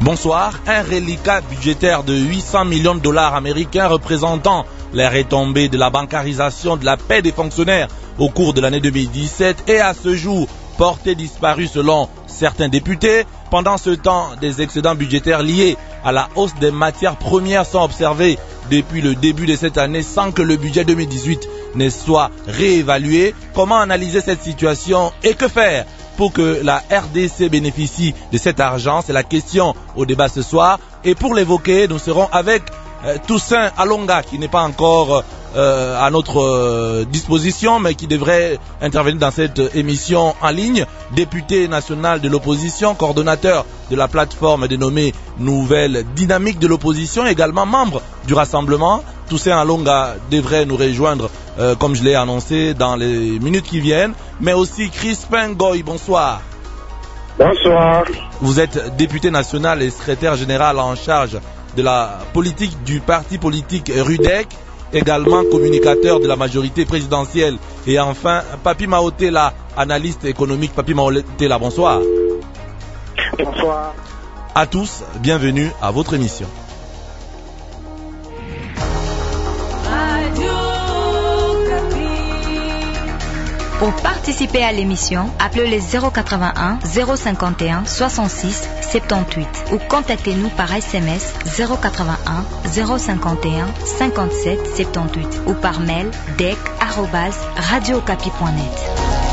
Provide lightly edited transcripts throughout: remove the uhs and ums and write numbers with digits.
Bonsoir. Un reliquat budgétaire de 800 millions de dollars américains représentant les retombées de la bancarisation de la paie des fonctionnaires au cours de l'année 2017 est à ce jour porté disparu selon certains députés. Pendant ce temps, des excédents budgétaires liés à la hausse des matières premières sont observés depuis le début de cette année sans que le budget 2018 ne soit réévalué. Comment analyser cette situation et que faire pour que la RDC bénéficie de cet argent? C'est la question au débat ce soir. Et pour l'évoquer, nous serons avec Toussaint Alonga, qui n'est pas encore à notre disposition, mais qui devrait intervenir dans cette émission en ligne. Député national de l'opposition, coordonnateur de la plateforme dénommée Nouvelle Dynamique de l'opposition, également membre du Rassemblement. Toussaint Alonga devrait nous rejoindre, comme je l'ai annoncé, dans les minutes qui viennent. Mais aussi Crispin Ngoy, bonsoir. Bonsoir. Vous êtes député national et secrétaire général en charge de la politique du parti politique RUDEC, également communicateur de la majorité présidentielle. Et enfin, Papi Maotela, analyste économique. Papi Maotela, bonsoir. Bonsoir. À tous, bienvenue à votre émission. Pour participer à l'émission, appelez les 081 051 66 78 ou contactez-nous par SMS 081 051 57 78 ou par mail dec@radiocapi.net.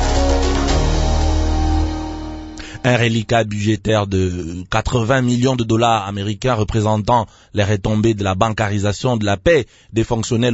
Un reliquat budgétaire de 80 millions de dollars américains représentant les retombées de la bancarisation de la paie des fonctionnaires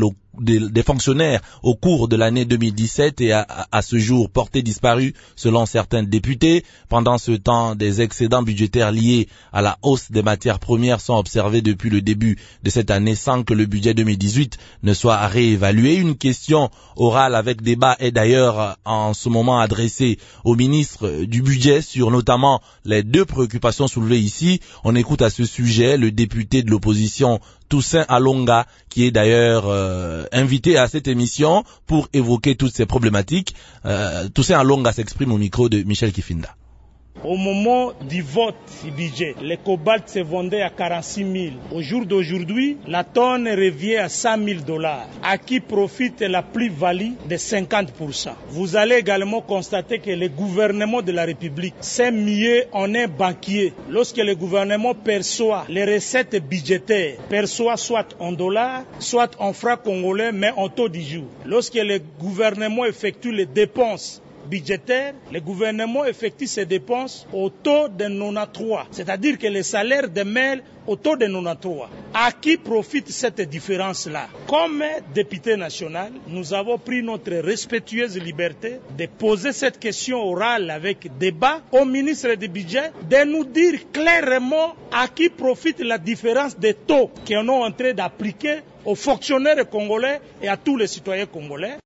au cours de l'année 2017 et à ce jour porté disparu selon certains députés. Pendant ce temps, des excédents budgétaires liés à la hausse des matières premières sont observés depuis le début de cette année sans que le budget 2018 ne soit réévalué. Une question orale avec débat est d'ailleurs en ce moment adressée au ministre du budget sur notamment les deux préoccupations soulevées ici. On écoute à ce sujet le député de l'opposition Toussaint Alonga, qui est d'ailleurs invité à cette émission pour évoquer toutes ces problématiques. Toussaint Alonga s'exprime au micro de Michel Kifinda. Au moment du vote du budget, le cobalt se vendait à 46 000. Au jour d'aujourd'hui, la tonne revient à 100 000 dollars, à qui profite la plus-value de 50%. Vous allez également constater que le gouvernement de la République s'est mieux en un banquier. Lorsque le gouvernement perçoit les recettes budgétaires, perçoit soit en dollars, soit en francs congolais, mais en taux du jour. Lorsque le gouvernement effectue les dépenses budgétaire, le gouvernement effectue ses dépenses au taux de 93, c'est-à-dire que les salaires demeurent au taux de 93. À qui profite cette différence-là? Comme député national, nous avons pris notre respectueuse liberté de poser cette question orale avec débat au ministre du budget, de nous dire clairement à qui profite la différence des taux qu'on est en train d'appliquer aux fonctionnaires congolais et à tous les citoyens congolais.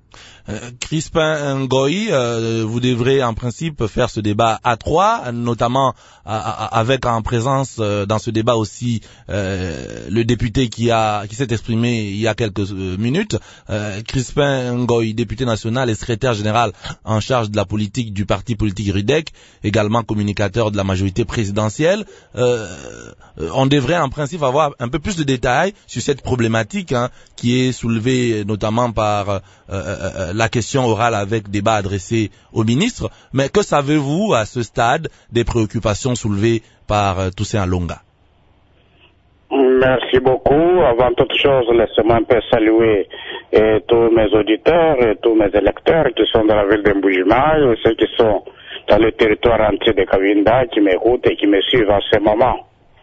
Crispin Ngoy, vous devrez en principe faire ce débat à trois, notamment avec en présence dans ce débat aussi le député qui s'est exprimé il y a quelques minutes. Crispin Ngoy, député national et secrétaire général en charge de la politique du parti politique RUDEC, également communicateur de la majorité présidentielle. On devrait en principe avoir un peu plus de détails sur cette problématique qui est soulevée notamment par la question orale avec débat adressé au ministre. Mais que savez-vous à ce stade des préoccupations soulevées par Toussaint Alonga? Merci beaucoup. Avant toute chose, laissez-moi un peu saluer tous mes auditeurs et tous mes électeurs qui sont dans la ville de Mbujimayi et ceux qui sont dans le territoire entier de Kavinda, qui m'écoutent et qui me suivent en ce moment.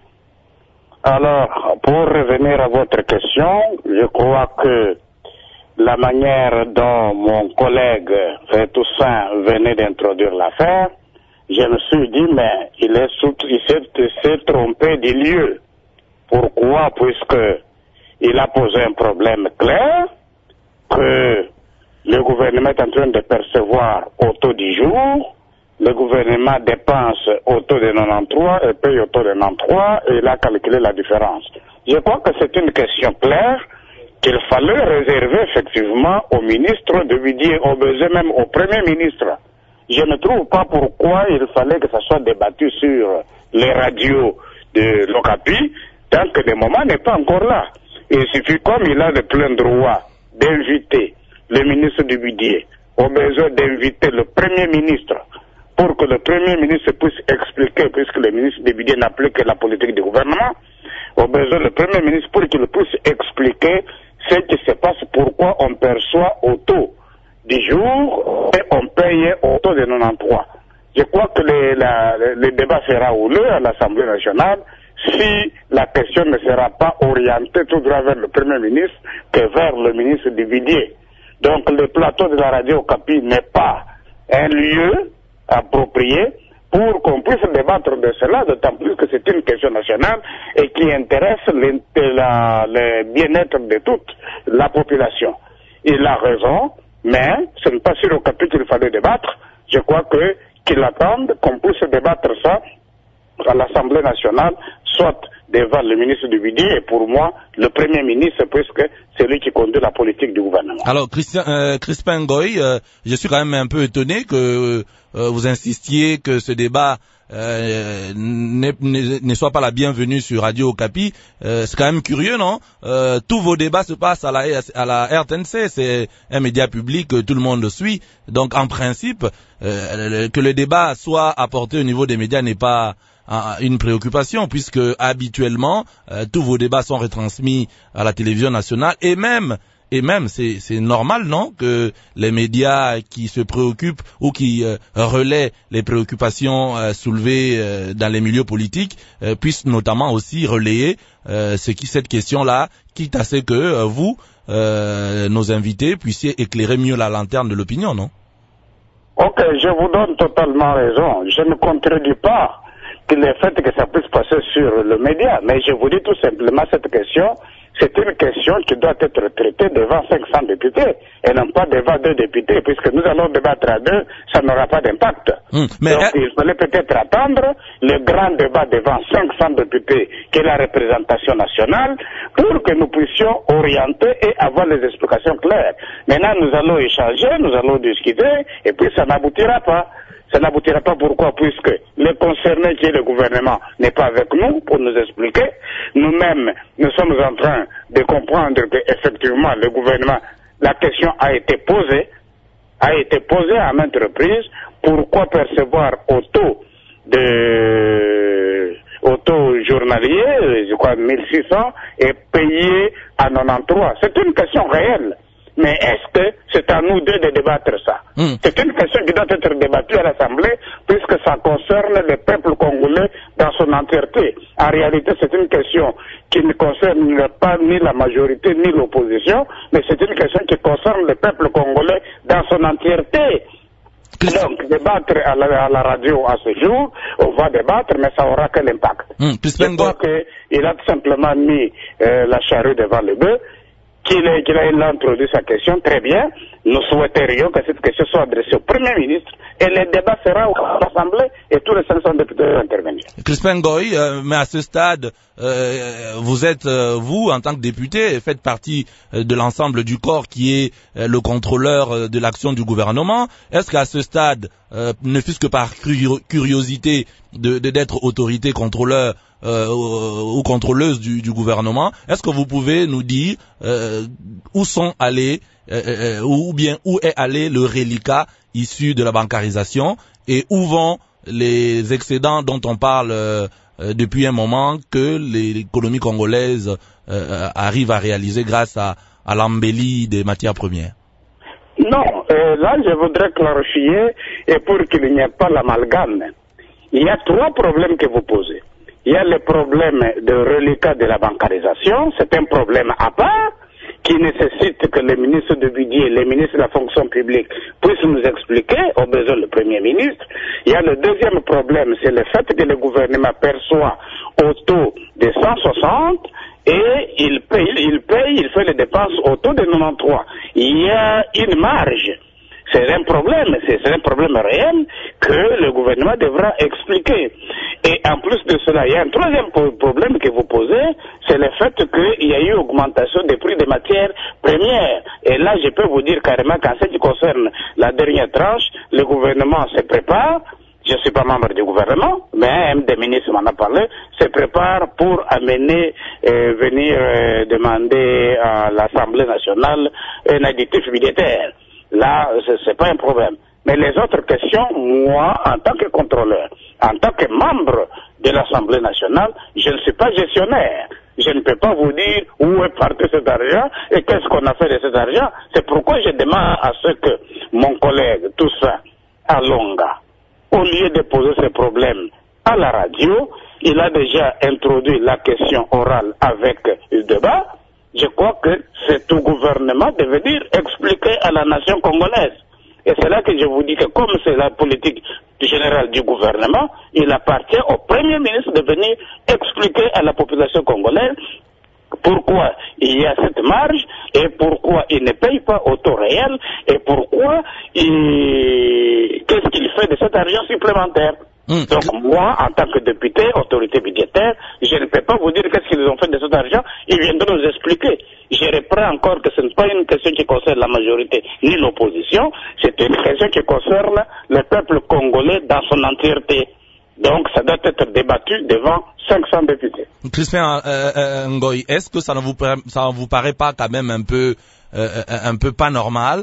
Alors, pour revenir à votre question, je crois que la manière dont mon collègue Toussaint venait d'introduire l'affaire, je me suis dit, mais il s'est trompé du lieu. Pourquoi? Puisque il a posé un problème clair, que le gouvernement est en train de percevoir au taux du jour, le gouvernement dépense au taux de 93 et paye au taux de 93 et il a calculé la différence. Je crois que c'est une question claire qu'il fallait réserver effectivement au ministre de lui dire, au besoin même au Premier ministre. Je ne trouve pas pourquoi il fallait que ça soit débattu sur les radios de l'OCAPI, tant que le moment n'est pas encore là. Il suffit, comme il a le plein droit d'inviter le ministre du Budget, au besoin d'inviter le Premier ministre, pour que le Premier ministre puisse expliquer, puisque le ministre du Budget n'a plus que la politique du gouvernement, au besoin le Premier ministre pour qu'il puisse expliquer ce qui se passe, pourquoi on perçoit au taux du jour et on paye au taux de 93. Je crois que le débat sera houleux à l'Assemblée nationale si la question ne sera pas orientée tout droit vers le Premier ministre que vers le ministre du Budget. Donc le plateau de la radio Okapi n'est pas un lieu approprié pour qu'on puisse débattre de cela, d'autant plus que c'est une question nationale et qui intéresse le bien-être de toute la population. Il a raison, mais ce n'est pas sur Okapi qu'il fallait débattre. Je crois qu'il attendent qu'on puisse débattre ça à l'Assemblée nationale, soit devant le ministre du Budget et pour moi, le Premier ministre, puisque c'est lui qui conduit la politique du gouvernement. Alors, Crispin Ngoy, je suis quand même un peu étonné que vous insistiez que ce débat ne soit pas la bienvenue sur Radio Okapi. C'est quand même curieux, non? Tous vos débats se passent à la RTNC, c'est un média public que tout le monde suit. Donc, en principe, que le débat soit apporté au niveau des médias n'est pas une préoccupation, puisque habituellement tous vos débats sont retransmis à la télévision nationale et même c'est normal, non, que les médias qui se préoccupent ou qui relaient les préoccupations soulevées dans les milieux politiques puissent notamment aussi relayer cette question-là, quitte à ce que vous, nos invités, puissiez éclairer mieux la lanterne de l'opinion, non? Ok, je vous donne totalement raison. Je ne contredis pas que le fait que ça puisse passer sur le média, mais je vous dis tout simplement cette question, c'est une question qui doit être traitée devant 500 députés et non pas devant 2 députés, puisque nous allons débattre à 2, ça n'aura pas d'impact. Donc il fallait peut-être attendre le grand débat devant 500 députés, qui est la représentation nationale, pour que nous puissions orienter et avoir les explications claires. Maintenant, nous allons échanger, nous allons discuter, et puis ça n'aboutira pas. Ça n'aboutira pas, pourquoi? Puisque le concerné qui est le gouvernement n'est pas avec nous pour nous expliquer. Nous-mêmes, nous sommes en train de comprendre qu'effectivement, le gouvernement, la question a été posée à maintes reprises. Pourquoi percevoir au taux journalier, je crois 1600, et payer à 93? C'est une question réelle. Mais est-ce que c'est à nous deux de débattre ça? C'est une question qui doit être débattue à l'Assemblée, puisque ça concerne le peuple congolais dans son entièreté. En réalité, c'est une question qui ne concerne pas ni la majorité ni l'opposition, mais c'est une question qui concerne le peuple congolais dans son entièreté. Donc, débattre à la radio à ce jour, on va débattre, mais ça aura quel impact? Je crois qu'il a tout simplement mis la charrue devant le bœuf. Qu'il a introduit sa question, très bien. Nous souhaiterions que cette question soit adressée au Premier ministre et le débat sera à l'Assemblée et tous les 500 députés vont intervenir. Crispin Ngoy, mais à ce stade, vous êtes, vous, en tant que député, faites partie de l'ensemble du corps qui est le contrôleur de l'action du gouvernement. Est-ce qu'à ce stade, ne fût-ce que par curiosité d'être autorité contrôleur ou contrôleuse du gouvernement, est-ce que vous pouvez nous dire où sont allés ou bien où est allé le reliquat issu de la bancarisation et où vont les excédents dont on parle depuis un moment que l'économie congolaise arrive à réaliser grâce à l'embellie des matières premières? Non, là je voudrais clarifier et pour qu'il n'y ait pas l'amalgame. Il y a 3 problèmes que vous posez. Il y a le problème de reliquat de la bancarisation, c'est un problème à part qui nécessite que le ministre du Budget, les ministres de la fonction publique puissent nous expliquer, au besoin le Premier ministre. Il y a le deuxième problème, c'est le fait que le gouvernement perçoit au taux de 160 et il fait les dépenses au taux de 93. Il y a une marge. C'est un problème réel que le gouvernement devra expliquer. Et en plus de cela, il y a un troisième problème que vous posez, c'est le fait qu'il y a eu augmentation des prix des matières premières. Et là, je peux vous dire carrément qu'en ce qui concerne la dernière tranche, le gouvernement se prépare. je ne suis pas membre du gouvernement, mais un des ministres m'en a parlé, se prépare pour amener, venir demander à l'Assemblée nationale un additif budgétaire. Là, ce n'est pas un problème. Mais les autres questions, moi, en tant que contrôleur, en tant que membre de l'Assemblée nationale, je ne suis pas gestionnaire. Je ne peux pas vous dire où est parti cet argent et qu'est-ce qu'on a fait de cet argent. C'est pourquoi je demande à ce que mon collègue, Toussaint Alonga, au lieu de poser ces problèmes à la radio, il a déjà introduit la question orale avec le débat. Je crois que c'est au gouvernement de venir expliquer à la nation congolaise. Et c'est là que je vous dis que comme c'est la politique générale du gouvernement, il appartient au Premier ministre de venir expliquer à la population congolaise pourquoi il y a cette marge et pourquoi il ne paye pas au taux réel et pourquoi qu'est-ce qu'il fait de cet argent supplémentaire. Donc moi, en tant que député, autorité budgétaire, je ne peux pas vous dire qu'est-ce qu'ils ont fait de cet argent. Ils viendront nous expliquer. Je reprends encore que ce n'est pas une question qui concerne la majorité ni l'opposition, c'est une question qui concerne le peuple congolais dans son entièreté. Donc ça doit être débattu devant 500 députés. Crispin Ngoy, est-ce que ça ne vous paraît pas quand même un peu pas normal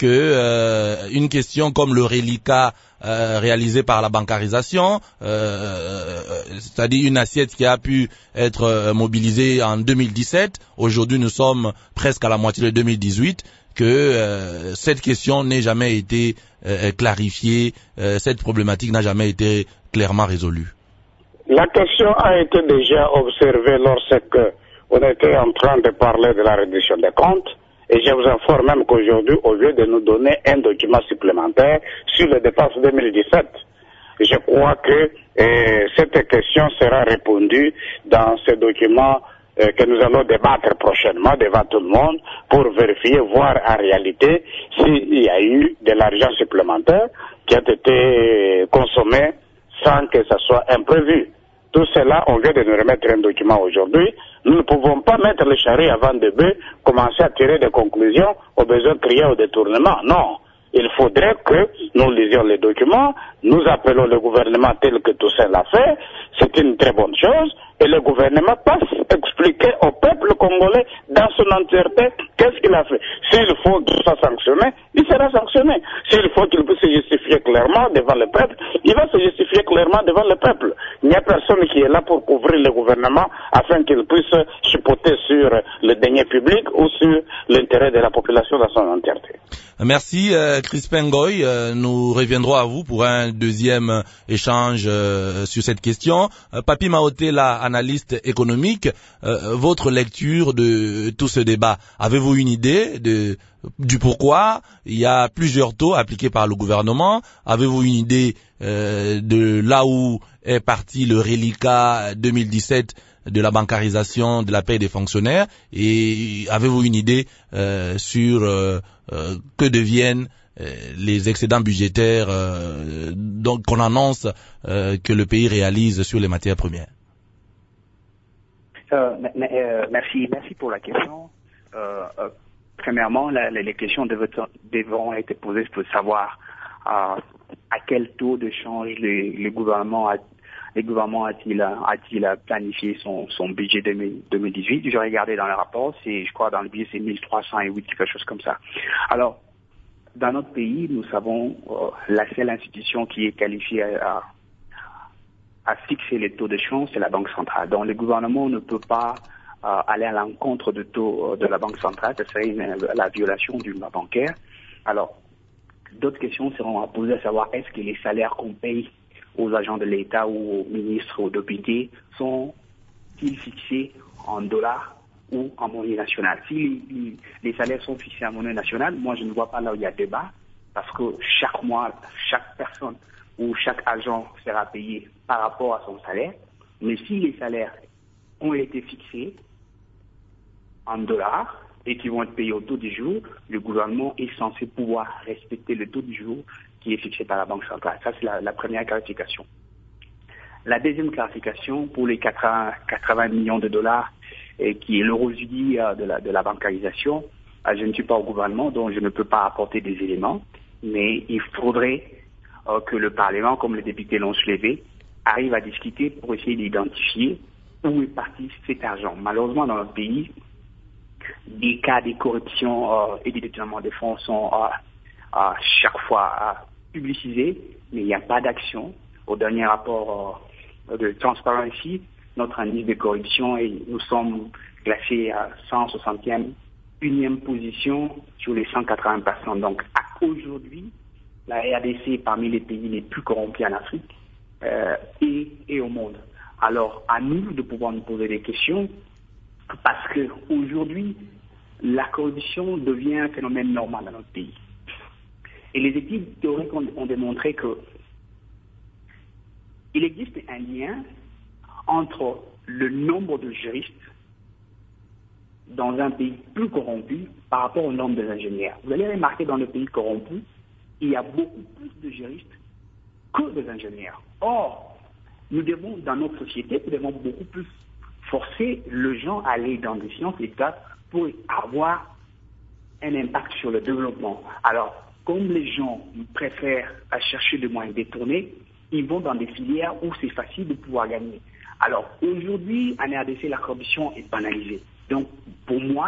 que une question comme le reliquat réalisé par la bancarisation, c'est-à-dire une assiette qui a pu être mobilisée en 2017, aujourd'hui nous sommes presque à la moitié de 2018, que cette question n'ait jamais été clarifiée, cette problématique n'a jamais été clairement résolue. La question a été déjà observée lorsque on était en train de parler de la réduction des comptes. Et je vous informe même qu'aujourd'hui, au lieu de nous donner un document supplémentaire sur les dépenses 2017, je crois que cette question sera répondue dans ce document que nous allons débattre prochainement devant tout le monde pour vérifier, voir en réalité s'il y a eu de l'argent supplémentaire qui a été consommé sans que ça soit imprévu. Tout cela, on vient de nous remettre un document aujourd'hui. Nous ne pouvons pas mettre le charrue avant de bœuf, commencer à tirer des conclusions au besoin de crier au détournement. Non. Il faudrait que nous lisions les documents, nous appelons le gouvernement tel que tout ça l'a fait. C'est une très bonne chose. Et le gouvernement passe expliquer au peuple congolais dans son entièreté qu'est-ce qu'il a fait. S'il faut qu'il soit sanctionné, il sera sanctionné. S'il faut qu'il puisse se justifier clairement devant le peuple, il va se justifier clairement devant le peuple. Il n'y a personne qui est là pour couvrir le gouvernement afin qu'il puisse chipoter sur le denier public ou sur l'intérêt de la population dans son entièreté. Merci Crispin Ngoy. Nous reviendrons à vous pour un deuxième échange sur cette question. Papi Maotela, analyste économique, votre lecture de tout ce débat, avez-vous une idée du pourquoi il y a plusieurs taux appliqués par le gouvernement? Avez-vous une idée de là où est parti le reliquat 2017 de la bancarisation de la paie des fonctionnaires, et avez-vous une idée sur que deviennent les excédents budgétaires donc qu'on annonce que le pays réalise sur les matières premières? Merci pour la question. Premièrement, les questions devront être posées pour savoir à quel taux de change le gouvernement a-t-il planifié son budget 2018. Je regardais dans le rapport, je crois dans le budget c'est 1308, quelque chose comme ça. Alors, dans notre pays, nous savons la seule institution qui est qualifiée à fixer les taux de change, c'est la Banque centrale. Donc le gouvernement ne peut pas aller à l'encontre de taux de la Banque centrale, ce serait la violation du droit bancaire. Alors, d'autres questions seront à poser, à savoir est-ce que les salaires qu'on paye aux agents de l'État ou aux ministres ou aux députés sont-ils fixés en dollars ou en monnaie nationale? Si les salaires sont fixés en monnaie nationale, moi je ne vois pas là où il y a débat, parce que chaque mois, chaque personne ou chaque agent sera payé par rapport à son salaire. Mais si les salaires ont été fixés en dollars et qui vont être payés au taux du jour, le gouvernement est censé pouvoir respecter le taux du jour qui est fixé par la Banque centrale. Ça, c'est la première clarification. La deuxième clarification, pour les 80 millions de dollars, qui est le résumé de la bancarisation, je ne suis pas au gouvernement, donc je ne peux pas apporter des éléments, mais il faudrait que le Parlement, comme les députés l'ont soulevé, arrive à discuter pour essayer d'identifier où est parti cet argent. Malheureusement, dans notre pays, des cas de corruption et de détournement des fonds sont chaque fois publicisés, mais il n'y a pas d'action. Au dernier rapport de Transparency, notre indice de corruption, et nous sommes classés à 161e position sur les 180 patients. Donc aujourd'hui, la RDC est parmi les pays les plus corrompus en Afrique et au monde. Alors à nous de pouvoir nous poser des questions, parce qu'aujourd'hui, la corruption devient un phénomène normal dans notre pays. Et les études théoriques ont démontré que il existe un lien entre le nombre de juristes dans un pays plus corrompu par rapport au nombre des ingénieurs. Vous allez remarquer, dans le pays corrompu, il y a beaucoup plus de juristes que des ingénieurs. Or, nous devons, dans notre société, beaucoup plus forcer les gens à aller dans des sciences exactes pour avoir un impact sur le développement. Alors, comme les gens préfèrent à chercher des moyens détournés, ils vont dans des filières où c'est facile de pouvoir gagner. Alors, aujourd'hui, en RDC, la corruption est banalisée. Donc, pour moi,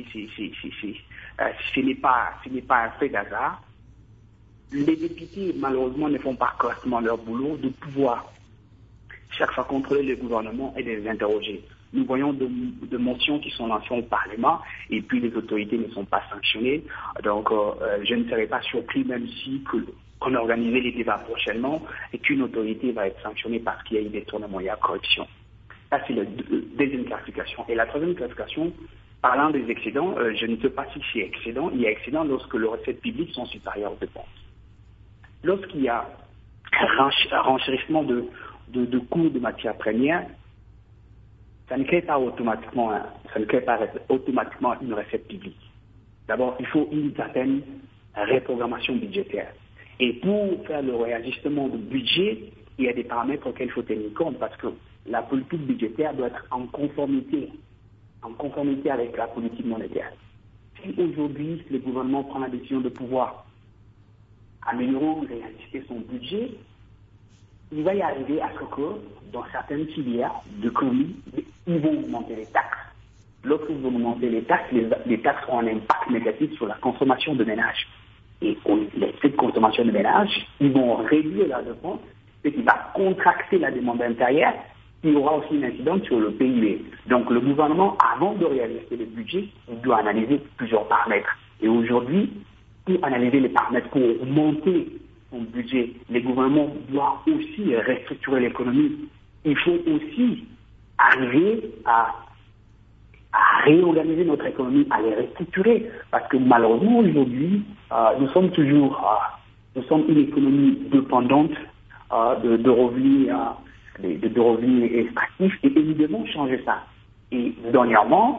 ce n'est pas un fait d'hasard. Les députés, malheureusement, ne font pas correctement leur boulot de pouvoir chaque fois contrôler le gouvernement et de les interroger. Nous voyons de motions qui sont lancées au Parlement et puis les autorités ne sont pas sanctionnées. Donc, je ne serais pas surpris, même si qu'on organisait les débats prochainement et qu'une autorité va être sanctionnée parce qu'il y a eu des détournements, il y a corruption. Ça, c'est la deuxième classification. Et la troisième classification, parlant des excédents, je ne sais pas si c'est excédent. Il y a excédent lorsque les recettes publiques sont supérieures aux dépenses. Lorsqu'il y a renchérissement de coûts de matières premières, ça ne crée pas automatiquement une recette publique. D'abord, il faut une certaine reprogrammation budgétaire. Et pour faire le réajustement du budget, il y a des paramètres auxquels il faut tenir compte parce que la politique budgétaire doit être en conformité avec la politique monétaire. Si aujourd'hui le gouvernement prend la décision de pouvoir améliorer ou réajuster son budget, il va y arriver à ce que dans certaines filières d'économie, ils vont augmenter les taxes. Lorsqu'ils vont augmenter les taxes ont un impact négatif sur la consommation de ménages. Et cette consommation de ménages, ils vont réduire la dépense, ce qui va contracter la demande intérieure, qui aura aussi une incidence sur le PIB. Donc le gouvernement, avant de réaliser le budget, il doit analyser plusieurs paramètres. Et aujourd'hui, pour analyser les paramètres, pour augmenter son budget, les gouvernements doivent aussi restructurer l'économie. Il faut aussi arriver à réorganiser notre économie, à les restructurer. Parce que malheureusement, aujourd'hui, nous sommes une économie dépendante de revenus extractifs et nous devons changer ça. Et dernièrement,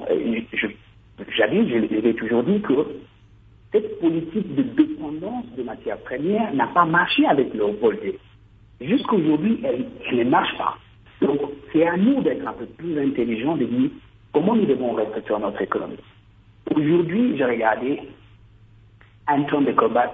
je l'ai toujours dit que cette politique de dépendance de matières premières n'a pas marché avec le Léopold. Jusqu'aujourd'hui, elle ne marche pas. Donc, c'est à nous d'être un peu plus intelligents, de dire comment nous devons restructurer notre économie. Aujourd'hui, j'ai regardé un tonne de cobalt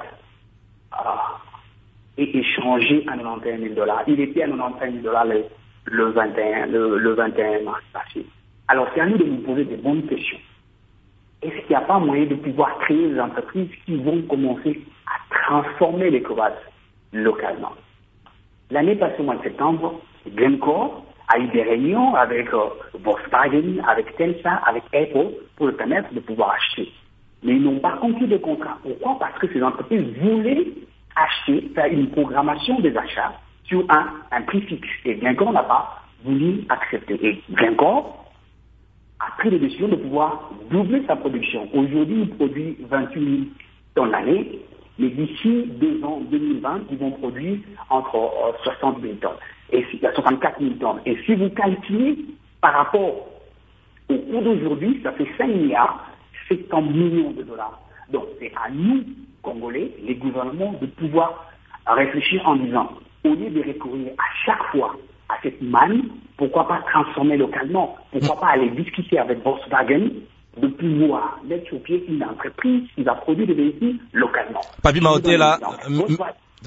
et échangé à $91 000. Il était à $95 000 le 21 mars passé. Alors, c'est à nous de nous poser des bonnes questions. Est-ce qu'il n'y a pas moyen de pouvoir créer des entreprises qui vont commencer à transformer les cobalts localement? L'année passée, au mois de septembre, Glencore a eu des réunions avec Volkswagen, avec Telsa, avec Apple pour le permettre de pouvoir acheter. Mais ils n'ont pas conclu de contrat. Pourquoi? Parce que ces entreprises voulaient acheter, faire une programmation des achats sur un prix fixe. Et Glencore n'a pas voulu accepter. Et Glencore a pris la décision de pouvoir doubler sa production. Aujourd'hui, il produit 28 000 tonnes l'année, mais d'ici 2 ans, 2020, ils vont produire entre 60 000 tonnes, et 64 000 tonnes. Et si vous calculez par rapport au cours d'aujourd'hui, ça fait 5 milliards, 700 millions de dollars. Donc c'est à nous, Congolais, les gouvernements, de pouvoir réfléchir en disant, au lieu de recourir à chaque fois à cette manne, pourquoi pas transformer localement? Pourquoi pas aller discuter avec Volkswagen de pouvoir mettre sur pied une entreprise qui va produire des véhicules localement? Papi Maoté, là,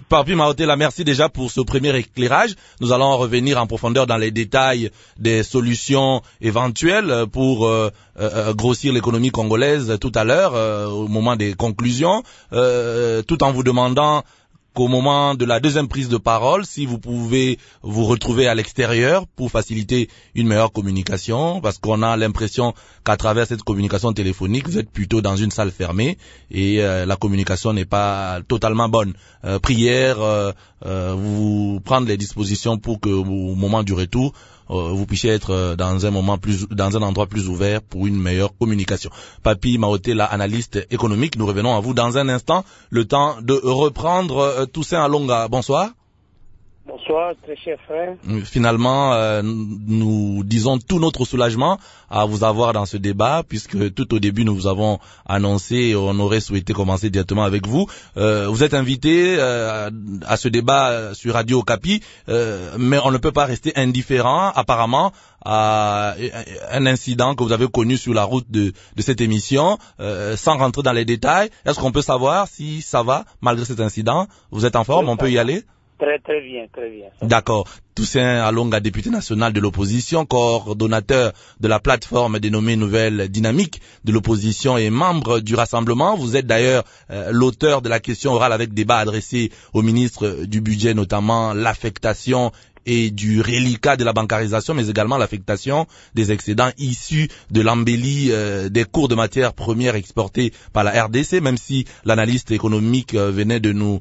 Papi Maotela, merci déjà pour ce premier éclairage. Nous allons revenir en profondeur dans les détails des solutions éventuelles pour grossir l'économie congolaise tout à l'heure, au moment des conclusions, tout en vous demandant qu'au moment de la deuxième prise de parole, si vous pouvez vous retrouver à l'extérieur pour faciliter une meilleure communication, parce qu'on a l'impression qu'à travers cette communication téléphonique, vous êtes plutôt dans une salle fermée et la communication n'est pas totalement bonne. Prière, vous prendre les dispositions pour que au moment du retour, vous puissiez être dans un endroit plus ouvert pour une meilleure communication. Papi Maotela, analyste économique, nous revenons à vous dans un instant. Le temps de reprendre Toussaint Alonga. Bonsoir. Bonsoir, très cher frère. Finalement, nous disons tout notre soulagement à vous avoir dans ce débat, puisque tout au début, nous vous avons annoncé et on aurait souhaité commencer directement avec vous. Vous êtes invité à ce débat sur Radio Okapi, mais on ne peut pas rester indifférent, apparemment, à un incident que vous avez connu sur la route de cette émission. Sans rentrer dans les détails, est-ce qu'on peut savoir si ça va, malgré cet incident? Vous êtes en forme, on peut y aller? Très bien, très bien. D'accord. Toussaint Alonga, député national de l'opposition, coordonnateur de la plateforme dénommée Nouvelle Dynamique de l'opposition et membre du Rassemblement. Vous êtes d'ailleurs l'auteur de la question orale avec débat adressée au ministre du Budget, notamment l'affectation et du reliquat de la bancarisation, mais également l'affectation des excédents issus de l'embellie des cours de matières premières exportées par la RDC, même si l'analyste économique venait de nous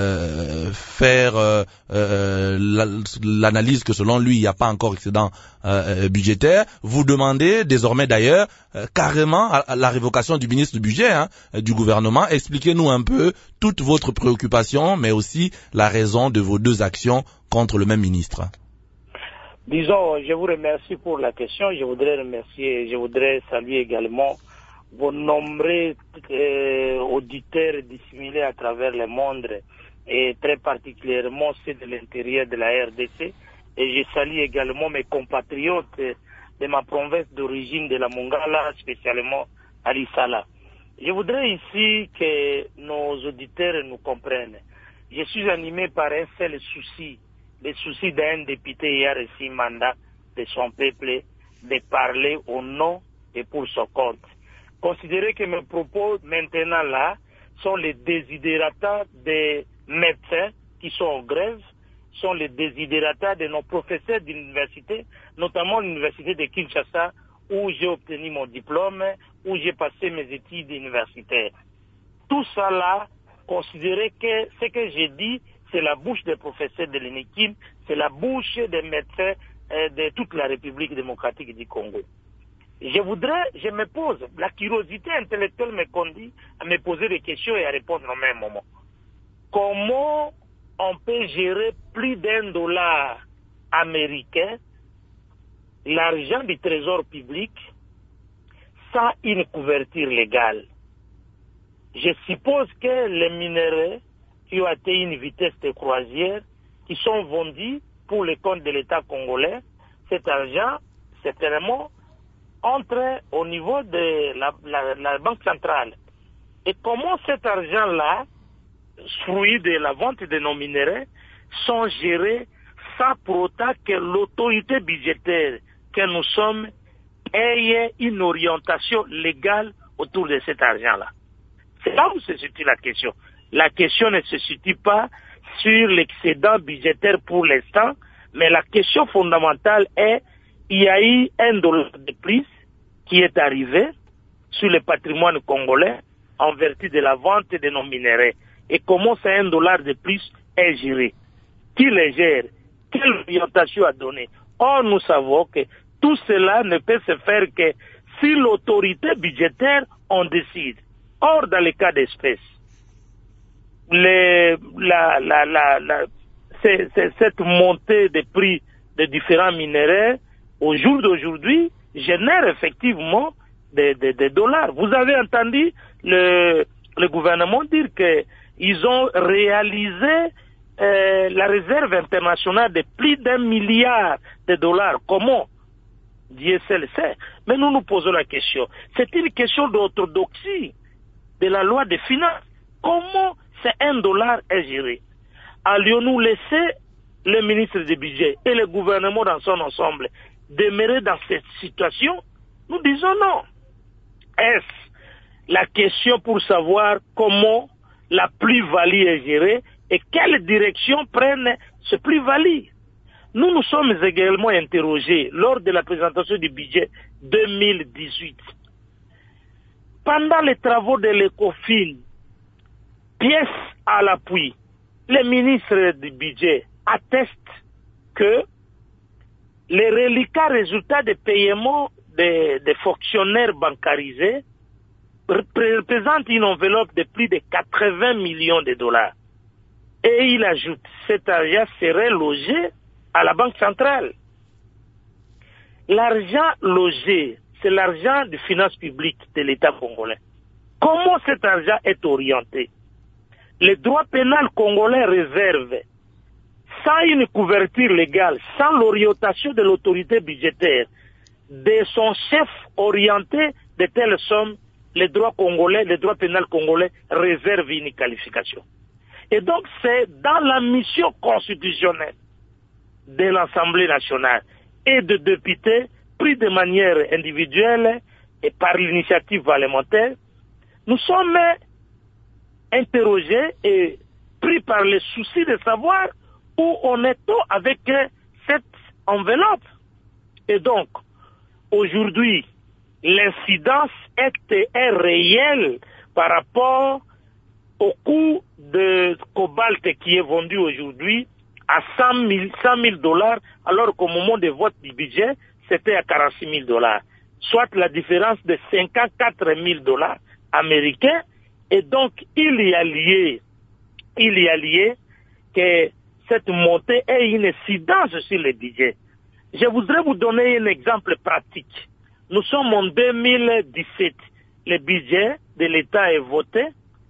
faire l'analyse que selon lui, il n'y a pas encore excédent budgétaire. Vous demandez désormais d'ailleurs carrément à la révocation du ministre du Budget, du gouvernement. Expliquez-nous un peu toute votre préoccupation, mais aussi la raison de vos deux actions contre le même ministre. Disons, je vous remercie pour la question. Je voudrais saluer également vos nombreux auditeurs disséminés à travers le monde et très particulièrement ceux de l'intérieur de la RDC. Et je salue également mes compatriotes de ma province d'origine de la Mongala, spécialement Ali Salah. Je voudrais ici que nos auditeurs nous comprennent. Je suis animé par un seul souci, le souci d'un député ayant reçu mandat de son peuple de parler au nom et pour son compte. Considérez que mes propos maintenant là sont les desiderata des médecins qui sont en grève, sont les desiderata de nos professeurs d'université, notamment l'université de Kinshasa, où j'ai obtenu mon diplôme, où j'ai passé mes études universitaires. Tout ça là, considérez que ce que j'ai dit, c'est la bouche des professeurs de l'UNIKIM, c'est la bouche des médecins de toute la République démocratique du Congo. Je me pose, la curiosité intellectuelle me conduit à me poser des questions et à répondre au même moment. Comment on peut gérer plus $1 américain, l'argent du trésor public, sans une couverture légale? Je suppose que les minerais qui ont atteint une vitesse de croisière, qui sont vendus pour les comptes de l'État congolais, cet argent, certainement, entre au niveau de la Banque centrale. Et comment cet argent-là, fruit de la vente de nos minéraux, sont gérés sans pour autant que l'autorité budgétaire que nous sommes ait une orientation légale autour de cet argent-là? C'est là où se situe la question. La question ne se situe pas sur l'excédent budgétaire pour l'instant, mais la question fondamentale est, il y a eu $1 de plus qui est arrivé sur le patrimoine congolais en vertu de la vente de nos minéraux. Et comment ce $1 de plus est géré? Qui le gère? Quelle orientation a donné? Or, nous savons que tout cela ne peut se faire que si l'autorité budgétaire en décide. Or, dans le cas d'espèce, cette montée des prix de différents minéraux, au jour d'aujourd'hui, génère effectivement des dollars. Vous avez entendu le gouvernement dire qu'ils ont réalisé la réserve internationale de plus $1 milliard. Comment? Dieu seul sait. Mais nous nous posons la question. C'est une question d'orthodoxie de la loi des finances. Comment ce $1 est géré? allions-nous laisser le ministre du budget et le gouvernement dans son ensemble demeurer dans cette situation? Nous disons non. Est-ce la question pour savoir comment la plus-value est gérée et quelle direction prennent ce plus-value? Nous nous sommes également interrogés lors de la présentation du budget 2018. Pendant les travaux de l'ECOFIN, pièce à l'appui, les ministres du budget attestent que les reliquats résultats des paiements des fonctionnaires bancarisés représentent une enveloppe de plus de 80 millions de dollars. Et il ajoute, cet argent serait logé à la Banque centrale. L'argent logé, c'est l'argent des finances publiques de l'État congolais. Comment cet argent est orienté? Le droit pénal congolais réserve, sans une couverture légale, sans l'orientation de l'autorité budgétaire, de son chef orienté de telles sommes, le droit pénal congolais réserve une qualification. Et donc c'est dans la mission constitutionnelle de l'Assemblée nationale et de députés pris de manière individuelle et par l'initiative parlementaire, nous sommes interrogés et pris par le souci de savoir où on est avec cette enveloppe. Et donc, aujourd'hui, l'incidence est réelle par rapport au coût de cobalt qui est vendu aujourd'hui à 100 000 dollars, alors qu'au moment de vote du budget, c'était à 46 000 dollars, soit la différence de 54 000 dollars américains. Et donc, il y a lié que cette montée ait une incidence sur le budget. Je voudrais vous donner un exemple pratique. Nous sommes en 2017. Le budget de l'État est voté.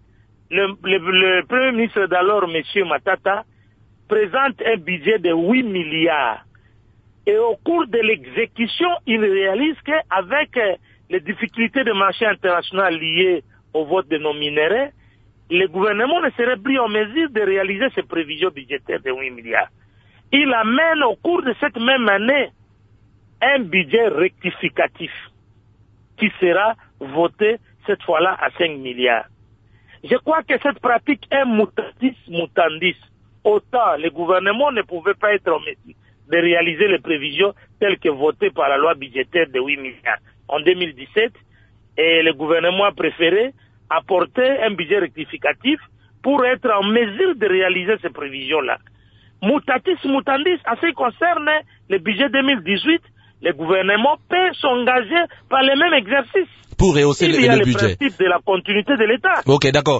Le Premier ministre d'alors, M. Matata, présente un budget de 8 milliards. Et au cours de l'exécution, il réalise qu'avec les difficultés de marché international liées au vote de nos minéraux, le gouvernement ne serait plus en mesure de réaliser ses prévisions budgétaires de 8 milliards. Il amène au cours de cette même année un budget rectificatif qui sera voté cette fois-là à 5 milliards. Je crois que cette pratique est mutatis mutandis. Autant le gouvernement ne pouvait pas être en mesure de réaliser les prévisions telles que votées par la loi budgétaire de 8 milliards en 2017, et le gouvernement a préféré apporter un budget rectificatif pour être en mesure de réaliser ces prévisions-là. Mutatis mutandis, en ce qui concerne le budget 2018, le gouvernement peut s'engager par le même exercice. Pour rehausser le budget. Il y a le principe de la continuité de l'État. Ok, d'accord.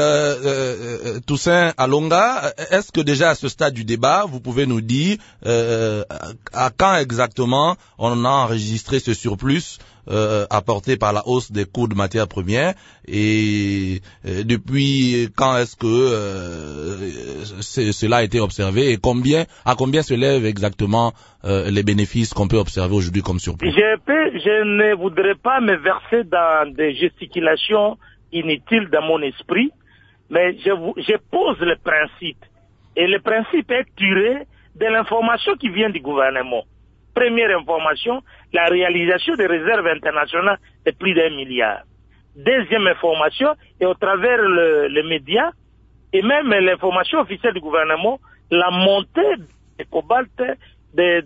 Toussaint Alonga, est-ce que déjà à ce stade du débat, vous pouvez nous dire à quand exactement on a enregistré ce surplus apporté par la hausse des coûts de matières premières, et depuis quand est-ce que cela a été observé, et à combien se lèvent exactement les bénéfices qu'on peut observer aujourd'hui comme surplus? Je ne voudrais pas me verser dans des gesticulations inutiles dans mon esprit, mais je pose le principe. Et le principe est tiré de l'information qui vient du gouvernement. Première information, la réalisation des réserves internationales de plus d'1 milliard. Deuxième information, et au travers les médias, et même l'information officielle du gouvernement, la montée des cobalt, des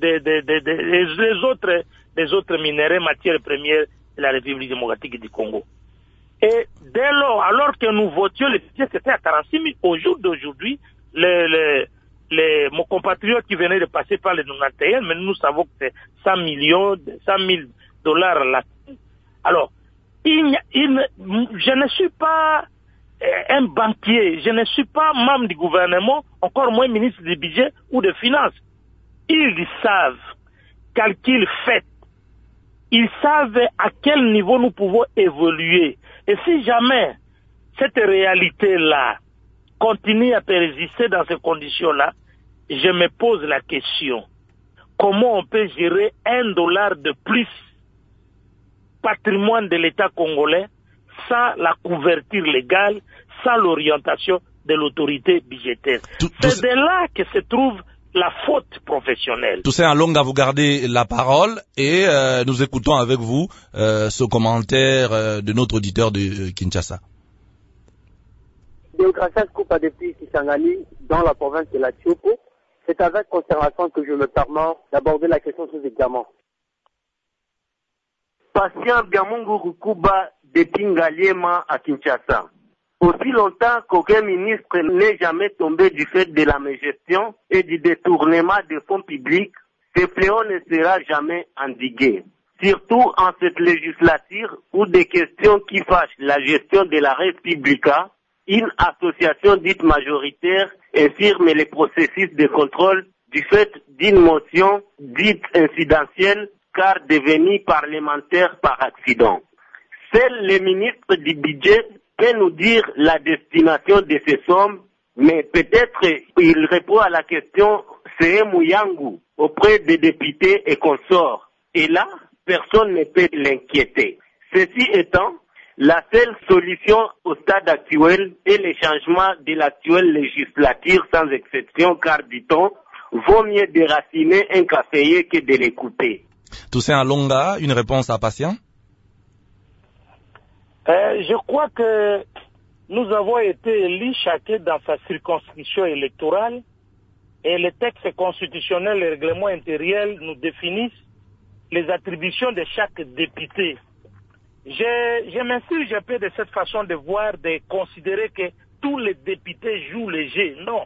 autres minéraux, matières premières de la République démocratique du Congo. Et dès lors, alors que nous votions, le budget c'était à 46 000, au jour d'aujourd'hui, mon compatriote qui venait de passer par les 91, mais nous savons que c'est 100 000 dollars là. Alors, je ne suis pas un banquier, je ne suis pas membre du gouvernement, encore moins ministre du budget ou des finances. Ils savent, calcul fait, ils savent à quel niveau nous pouvons évoluer. Et si jamais cette réalité-là continue à persister dans ces conditions-là, je me pose la question, comment on peut gérer $1 de plus patrimoine de l'État congolais sans la couverture légale, sans l'orientation de l'autorité budgétaire. C'est de là que se trouve la faute professionnelle. Toussaint Alonga, vous gardez la parole et nous écoutons avec vous ce commentaire de notre auditeur de Kinshasa. Déocratia Coupa depuis Kisangani, dans la province de la Tiopo, c'est avec considération que je me permets d'aborder la question sous examen. Patient Biamungu Rukuba depuis Ngaliema à Kinshasa. Aussi longtemps qu'aucun ministre n'est jamais tombé du fait de la mégestion et du détournement des fonds publics, ce fléau ne sera jamais endigué. Surtout en cette législature où des questions qui fâchent la gestion de la République, une association dite majoritaire infirme les processus de contrôle du fait d'une motion dite incidentielle car devenue parlementaire par accident. Seul le ministre du budget peut nous dire la destination de ces sommes, mais peut-être il répond à la question c'est Mouyangu auprès des députés et consorts. Et là, personne ne peut l'inquiéter. Ceci étant, la seule solution au stade actuel est le changement de l'actuelle législature sans exception, car, dit-on, vaut mieux déraciner un caféier que de l'écouter. Toussaint Alonga, une réponse à Patient? Je crois que nous avons été élus chacun dans sa circonscription électorale et les textes constitutionnels et règlements intérieurs nous définissent les attributions de chaque député. Je m'insurge un peu de cette façon de voir, de considérer que tous les députés jouent le jeu. Non.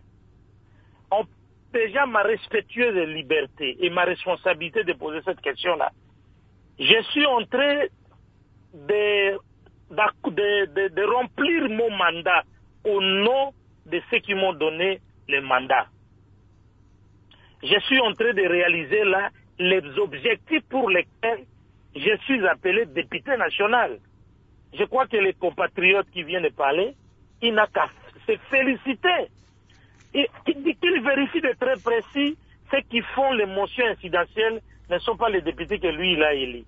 Déjà, ma respectueuse liberté et ma responsabilité de poser cette question-là. Je suis en train de remplir mon mandat au nom de ceux qui m'ont donné le mandat. Je suis en train de réaliser là les objectifs pour lesquels je suis appelé député national. Je crois que les compatriotes qui viennent de parler, il n'a qu'à se féliciter. Et qu'ils vérifient de très précis, ceux qui font les motions incidentielles ne sont pas les députés que lui, il a élus.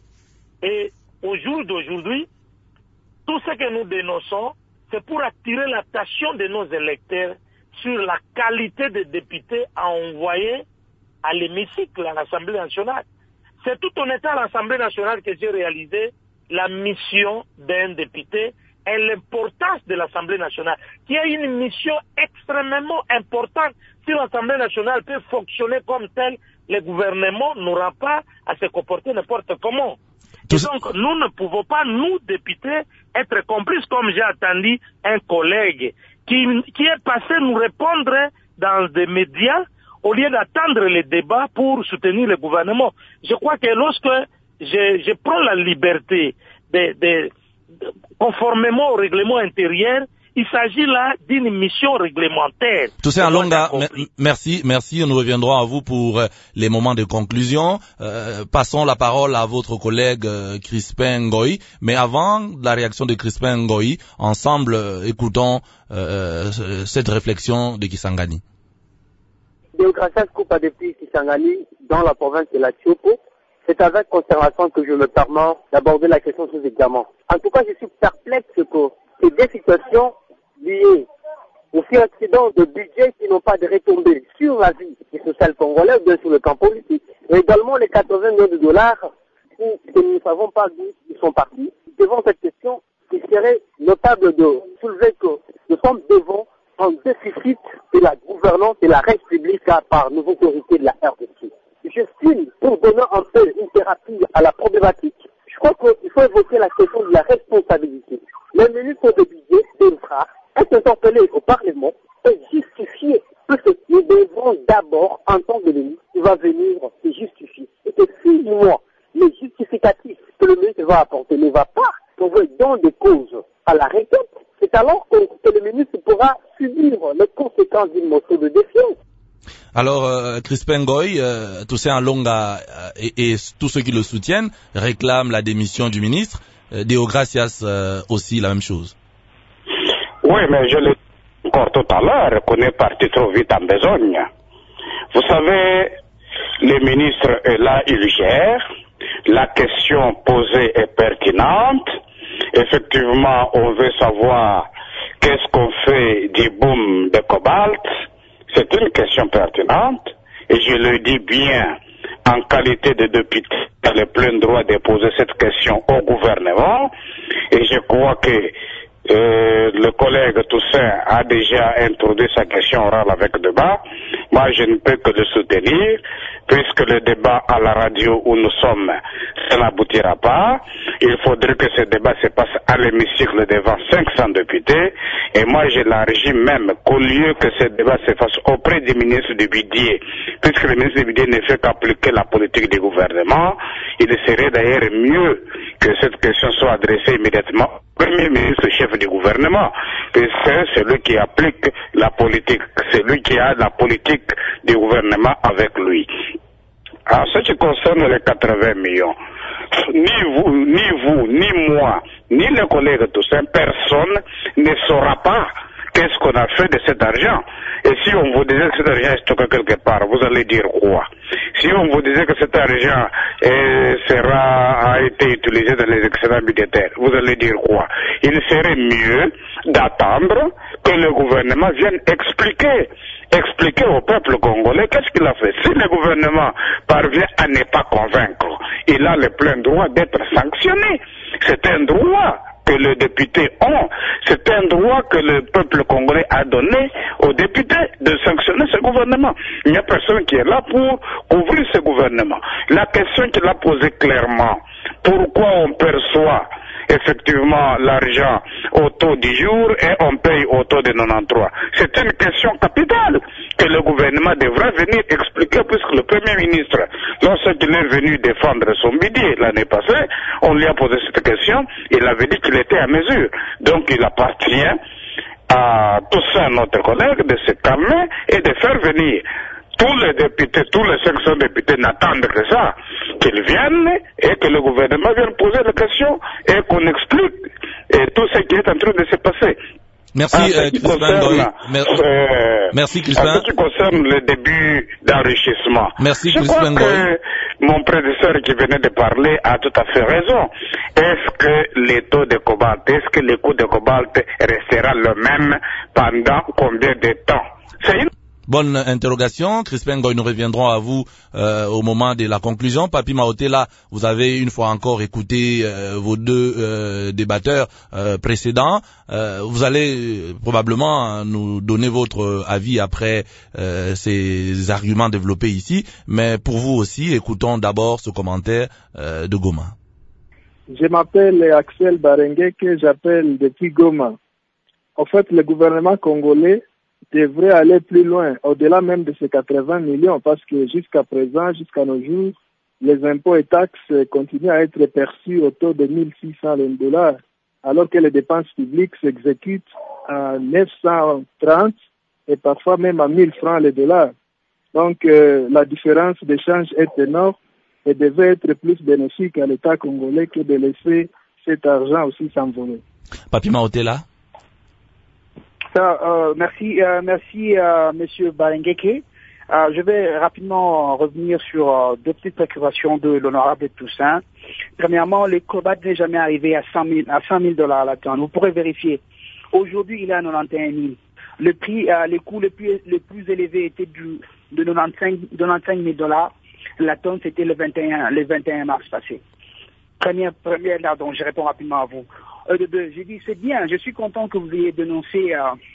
Et au jour d'aujourd'hui, tout ce que nous dénonçons, c'est pour attirer l'attention de nos électeurs sur la qualité des députés à envoyer à l'hémicycle, à l'Assemblée nationale. C'est tout en étant à l'Assemblée nationale que j'ai réalisé la mission d'un député et l'importance de l'Assemblée nationale, qui est une mission extrêmement importante. Si l'Assemblée nationale peut fonctionner comme telle, le gouvernement n'aura pas à se comporter n'importe comment. Et donc, nous ne pouvons pas, nous, députés, être complices, comme j'ai entendu un collègue qui est passé nous répondre dans des médias au lieu d'attendre les débats pour soutenir le gouvernement. Je crois que lorsque je prends la liberté conformément au règlement intérieur, il s'agit là d'une mission réglementaire. Toussaint Alonga, merci. Nous reviendrons à vous pour les moments de conclusion. Passons la parole à votre collègue Crispin Ngoï. Mais avant la réaction de Crispin Ngoï, ensemble, écoutons cette réflexion de Kisangani. Déocratia Coupa depuis Kisangani, dans la province de la Tiopo, c'est avec considération que je me permets d'aborder la question sous examen. En tout cas, je suis perplexe que ces deux situations liées aux accidents de budget qui n'ont pas de retombées sur la vie des social congolais ou bien sur le camp politique, et également les 80 millions de dollars que nous ne savons pas d'où ils sont partis. Devant cette question, il serait notable de soulever que nous sommes devant un déficit de la gouvernance de la République par nos autorités de la RDC. J'estime, pour donner un peu une thérapie à la problématique, je crois qu'il faut évoquer la question de la responsabilité. Le ministre de budget devra être interpellé au Parlement et justifier tout ce que nous devons d'abord, en tant que ministre, il va venir se justifier. Et que si moi, les justificatifs que le ministre va apporter ne va pas trouver dans des causes à la requête, c'est alors que le ministre pourra subir les conséquences d'une motion de défiance. Alors, Crispin Ngoï, Toussaint Alonga et tous ceux qui le soutiennent réclament la démission du ministre. Déogracias aussi la même chose. Oui, mais je l'ai dit encore tout à l'heure, qu'on est parti trop vite en besogne. Vous savez, le ministre est là, il gère. La question posée est pertinente. Effectivement, on veut savoir qu'est-ce qu'on fait du boom de cobalt? C'est une question pertinente et je le dis bien en qualité de député, dans le plein droit de poser cette question au gouvernement et je crois que le collègue Toussaint a déjà introduit sa question orale avec débat. Moi, je ne peux que le soutenir, puisque le débat à la radio où nous sommes, ça n'aboutira pas. Il faudrait que ce débat se passe à l'hémicycle devant 500 députés. Et moi, j'élargis même qu'au lieu que ce débat se fasse auprès du ministre du Budget, puisque le ministre du Budget ne fait qu'appliquer la politique du gouvernement, il serait d'ailleurs mieux que cette question soit adressée immédiatement au Premier ministre, chef du gouvernement, puisque c'est celui qui applique la politique, c'est lui qui a la politique du gouvernement avec lui. En ce qui concerne les 80 millions, ni moi, ni les collègues Toussaint, personne ne saura pas qu'est-ce qu'on a fait de cet argent. Et si on vous disait que cet argent est stocké quelque part, vous allez dire quoi? Si on vous disait que cet argent a été utilisé dans les excédents budgétaires, vous allez dire quoi? Il serait mieux d'attendre que le gouvernement vienne expliquer au peuple congolais qu'est-ce qu'il a fait. Si le gouvernement parvient à ne pas convaincre, il a le plein droit d'être sanctionné. C'est un droit que les députés ont, c'est un droit que le peuple congolais a donné aux députés de sanctionner ce gouvernement. Il n'y a personne qui est là pour couvrir ce gouvernement. La question qu'il a posée clairement, pourquoi on perçoit effectivement l'argent au taux du jour et on paye au taux de 93. C'est une question capitale que le gouvernement devra venir expliquer, puisque le Premier ministre, lorsqu'il est venu défendre son budget l'année passée, on lui a posé cette question, il avait dit qu'il était à mesure. Donc il appartient à tout ça, notre collègue, de se calmer et de faire venir tous les députés, tous les 500 députés n'attendent que ça, qu'ils viennent et que le gouvernement vienne poser la question et qu'on explique tout ce qui est en train de se passer. Merci, Crispin. Merci, Crispin. En ce qui concerne le début d'enrichissement, je crois que mon prédécesseur qui venait de parler a tout à fait raison. Est-ce que les taux de cobalt, est-ce que le coût de cobalt restera le même pendant combien de temps? C'est une bonne interrogation. Crispin Ngoy, nous reviendrons à vous au moment de la conclusion. Papi Maotela, vous avez une fois encore écouté vos deux débatteurs précédents. Vous allez probablement nous donner votre avis après ces arguments développés ici. Mais pour vous aussi, écoutons d'abord ce commentaire de Goma. Je m'appelle Axel Barengueke, j'appelle depuis Goma. En fait, le gouvernement congolais devrait aller plus loin, au-delà même de ces 80 millions, parce que jusqu'à présent, jusqu'à nos jours, les impôts et taxes continuent à être perçus au taux de 1600 $, alors que les dépenses publiques s'exécutent à 930 et parfois même à 1000 francs les dollars. Donc, la différence d'échange est énorme et devait être plus bénéfique à l'État congolais que de laisser cet argent aussi s'envoler. Papi Maotela. Merci, Monsieur Barengueke. Je vais rapidement revenir sur deux petites préoccupations de l'honorable Toussaint. Premièrement, le cobalt n'est jamais arrivé à 100 000 $ la tonne. Vous pourrez vérifier. Aujourd'hui, il est à 91 000. Le prix, les coûts les plus élevés étaient de 95 000 $. La tonne, c'était le 21 mars passé. Première là, donc je réponds rapidement à vous. J'ai dit, c'est bien, je suis content que vous ayez dénoncé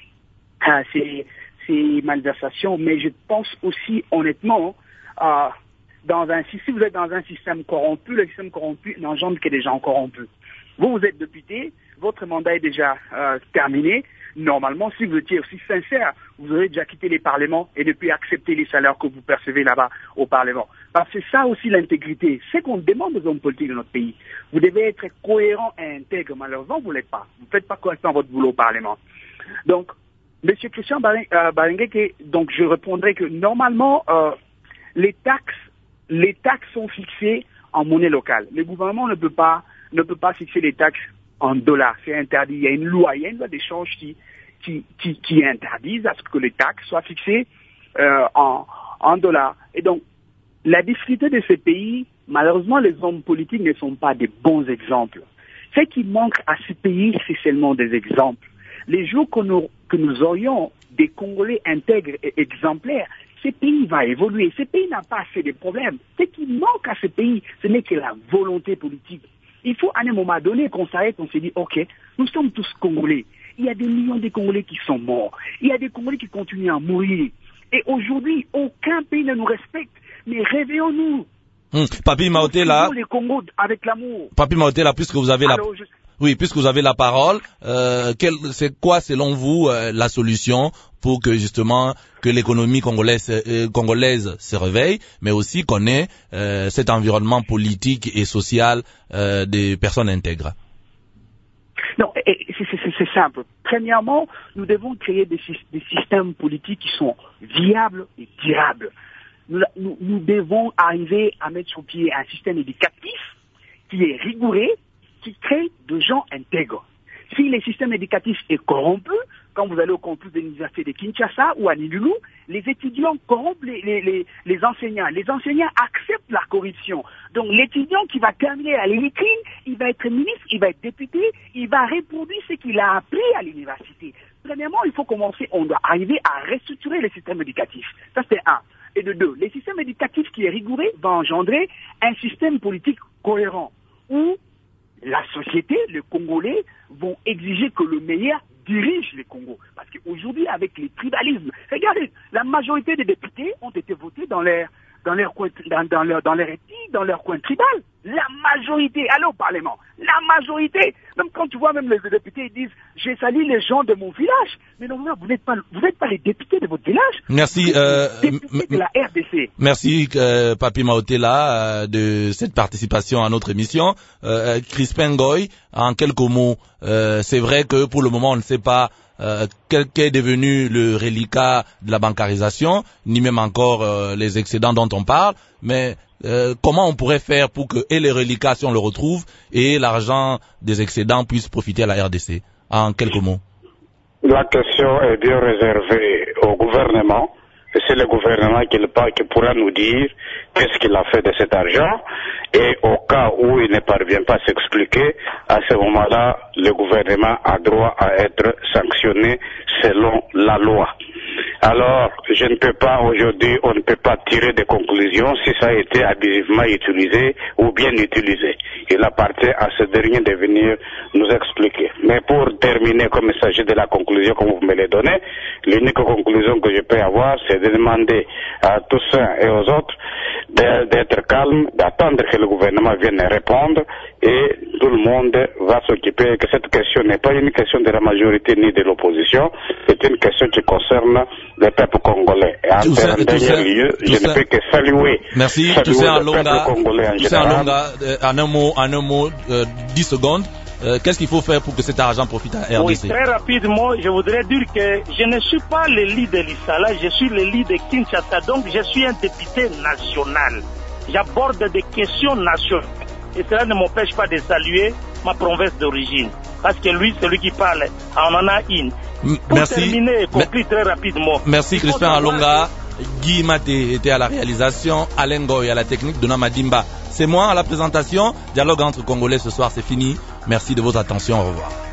ces malversations, mais je pense aussi honnêtement, si vous êtes dans un système corrompu, le système corrompu n'engendre que des gens corrompus. Vous êtes député, votre mandat est déjà terminé. Normalement, si vous étiez aussi sincère, vous aurez déjà quitté les parlements et depuis accepter les salaires que vous percevez là-bas au Parlement. Parce que c'est ça aussi l'intégrité. C'est qu'on demande aux hommes politiques de notre pays. Vous devez être cohérent et intègre. Malheureusement, vous ne l'êtes pas. Vous ne faites pas correctement votre boulot au Parlement. Donc, M. Christian Barengueke, donc je répondrai que normalement, les taxes sont fixées en monnaie locale. Le gouvernement ne peut pas fixer les taxes en dollars. C'est interdit. Il y a une loi d'échange qui interdisent à ce que les taxes soient fixées en dollars. Et donc, la difficulté de ces pays, malheureusement, les hommes politiques ne sont pas des bons exemples. Ce qui manque à ces pays, c'est seulement des exemples. Les jours que nous aurions des Congolais intègres et exemplaires, ce pays va évoluer. Ce pays n'a pas assez de problèmes. Ce qui manque à ce pays, ce n'est que la volonté politique. Il faut à un moment donné qu'on s'arrête, on se dit, ok, nous sommes tous Congolais. Il y a des millions de Congolais qui sont morts. Il y a des Congolais qui continuent à mourir. Et aujourd'hui, aucun pays ne nous respecte. Mais réveillons-nous. Papi Maoté là. Les Congos avec l'amour. Papi Maoté là, puisque vous avez Oui, puisque vous avez la parole, c'est quoi selon vous la solution pour que justement que l'économie congolaise se réveille, mais aussi qu'on ait cet environnement politique et social des personnes intègres? Non, c'est simple. Premièrement, nous devons créer des systèmes politiques qui sont viables et durables. Nous devons arriver à mettre sur pied un système éducatif qui est rigoureux, qui crée de gens intègres. Si le système éducatif est corrompu, quand vous allez au campus de l'université de Kinshasa ou à Nilulu, les étudiants corrompent les enseignants. Les enseignants acceptent la corruption. Donc l'étudiant qui va terminer à l'école, il va être ministre, il va être député, il va reproduire ce qu'il a appris à l'université. Premièrement, il faut commencer, on doit arriver à restructurer le système éducatif. Ça c'est un. Et de deux, le système éducatif qui est rigoureux va engendrer un système politique cohérent où la société, les Congolais, vont exiger que le meilleur dirige les Congos. Parce qu'aujourd'hui, avec les tribalismes, regardez, la majorité des députés ont été votés dans leur coin tribal. La majorité, allez au Parlement, la majorité. Même quand tu vois même les députés, ils disent, j'ai sali les gens de mon village. Mais non, vous n'êtes pas les députés de votre village. Merci, députés de la RDC. Merci, Papi Maotela, de cette participation à notre émission. Crispin Goy, en quelques mots, c'est vrai que pour le moment, on ne sait pas quel qu'est devenu le reliquat de la bancarisation, ni même encore les excédents dont on parle, mais comment on pourrait faire pour que et les reliquats, si on le retrouve, et l'argent des excédents puisse profiter à la RDC? En quelques mots. La question est bien réservée au gouvernement. Et c'est le gouvernement qui pourra nous dire qu'est-ce qu'il a fait de cet argent. Et au cas où il ne parvient pas à s'expliquer, à ce moment-là, le gouvernement a droit à être sanctionné selon la loi. Alors, je ne peux pas aujourd'hui, on ne peut pas tirer des conclusions si ça a été abusivement utilisé ou bien utilisé. Il appartient à ce dernier de venir nous expliquer. Mais pour terminer, comme il s'agit de la conclusion que vous me l'avez donnée, l'unique conclusion que je peux avoir, c'est de demander à tous uns et aux autres d'être calmes, d'attendre que le gouvernement vienne répondre et tout le monde va s'occuper que cette question n'est pas une question de la majorité ni de l'opposition, c'est une question qui concerne le peuple congolais. Et en dernier lieu, je ne peux que saluer. Merci, Toussaint Alonga, en un mot, 10 secondes. Qu'est-ce qu'il faut faire pour que cet argent profite à RDC? Oui, très rapidement, je voudrais dire que je ne suis pas le leader de l'Issala, je suis le leader de Kinshasa, donc je suis un député national. J'aborde des questions nationales et cela ne m'empêche pas de saluer ma province d'origine. Parce que lui, c'est lui qui parle, on en a une. Pour terminer, conclure très rapidement. Merci Crispin Alonga. Guy Maté était à la réalisation, Alain Goy à la technique, Dona Madimba. C'est moi à la présentation. Dialogue entre Congolais ce soir, c'est fini. Merci de votre attention. Au revoir.